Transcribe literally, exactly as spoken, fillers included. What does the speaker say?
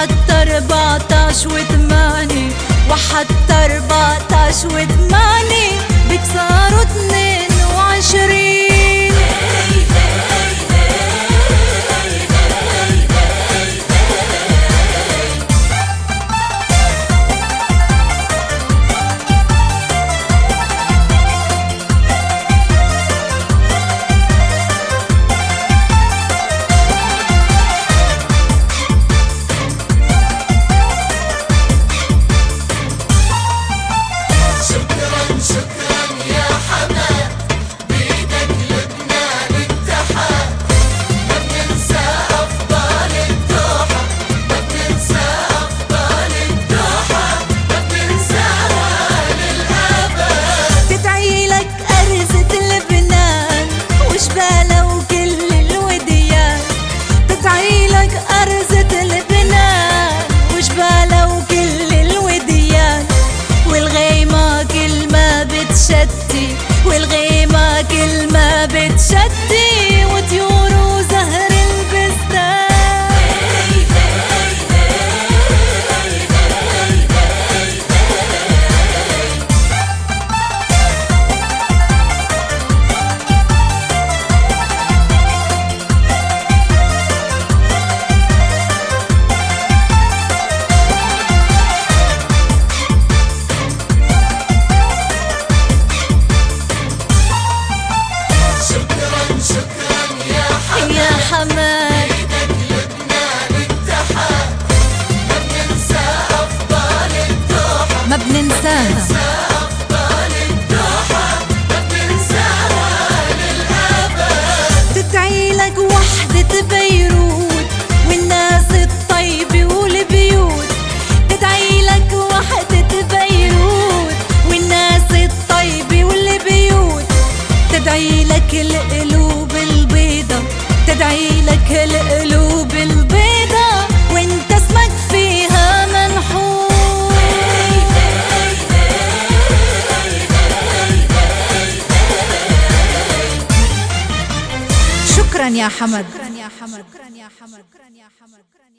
وحتى أربعتاش وثمانية، وحتى أربعتاش وثمانية بك صاروا اتنين وعشرين. والغيمة كل ما بتشتي وطيور وزهر البستان. حماد ما بننساها تدعيلك وحدة بيروت والناس الطيبة والبيوت. تدعيلك وحدة بيروت والناس الطيبة والبيوت. تدعيلك القلوب البيضة، تدعيلك القلوب البيضة وانت اسمك فيها منحوت. شكرا يا حمد.